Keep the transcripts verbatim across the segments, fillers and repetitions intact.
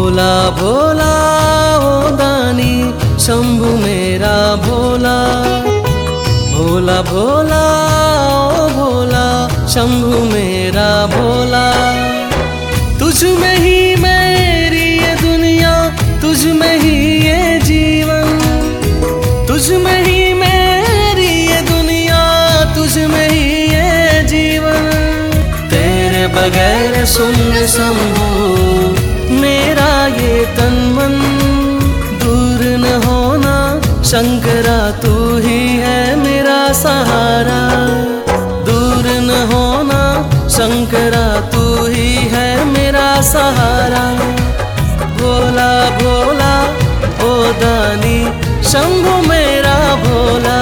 भोला भोला ओ दानी शंभु मेरा भोला। भोला भोला ओ भोला शंभु मेरा भोला। तुझ में ही मेरी ये दुनिया, तुझ में ही ये जीवन, तुझ में ही मेरी ये दुनिया, तुझ में ही ये जीवन। तेरे बगैर सुन शंभु मेरा ये तन मन। दूर न होना शंकरा तू ही है मेरा सहारा। दूर न होना शंकरा तू ही है मेरा सहारा। भोला भोला ओ दानी शंभु मेरा भोला।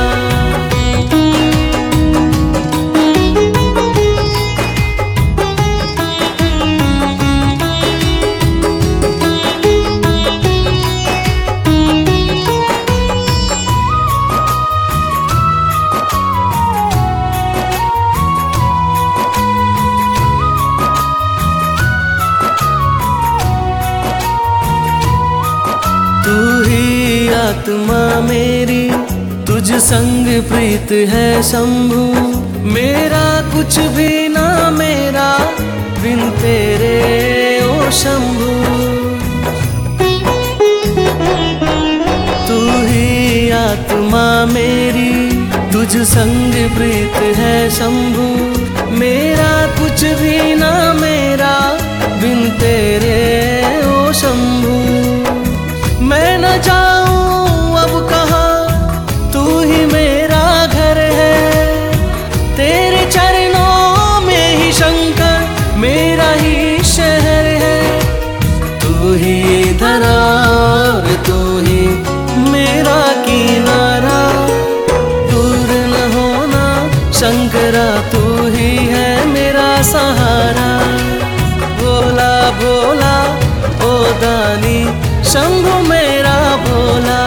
तू ही आत्मा मेरी, तुझ संग प्रीत है शंभु। मेरा कुछ भी ना मेरा बिन तेरे ओ शंभु। तू ही आत्मा मेरी, तुझ संग प्रीत है शंभु। मेरा कुछ भी ना मेरा बिन तेरे ओ शंभु। मैं न जाऊं अब कहाँ, तू ही मेरा घर है। तेरे चरणों में ही शंकर मेरा ही शहर है। तू ही धरा और तू ही मेरा किनारा। दूर न होना शंकरा तू ही है मेरा सहारा। भोला भोला ओ दानी शंभु मेरा भोला।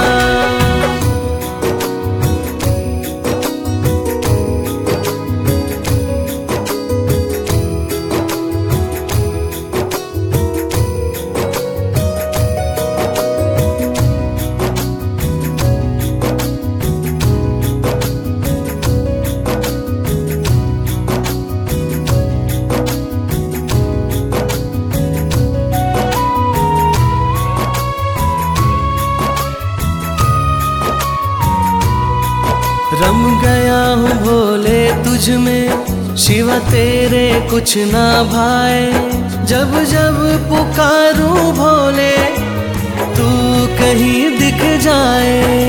रम गया हूँ भोले तुझ में, शिवा तेरे कुछ ना भाए। जब जब पुकारूं भोले तू कहीं दिख जाए।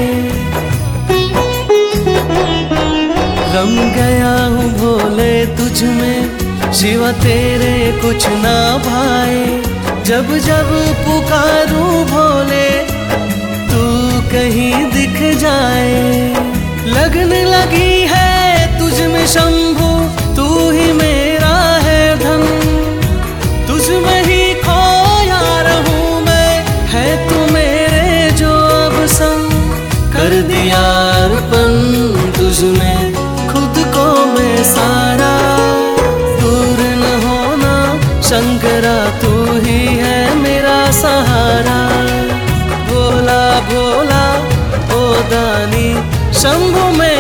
रम गया हूँ भोले तुझ में, शिवा तेरे कुछ ना भाए। जब जब पुकारूं भोले तू कहीं दिख जाए। लगने लगी है तुझ में शंभु तू ही मेरा है धन। तुझ में ही खोया रहूं मैं, है तू मेरे जो अब संग। कर दिया अर्पण तुझ में खुद को मैं सारा। दूर न होना शंकरा तू ही है मेरा सहारा। भोला भोला ओ दानी शंभु में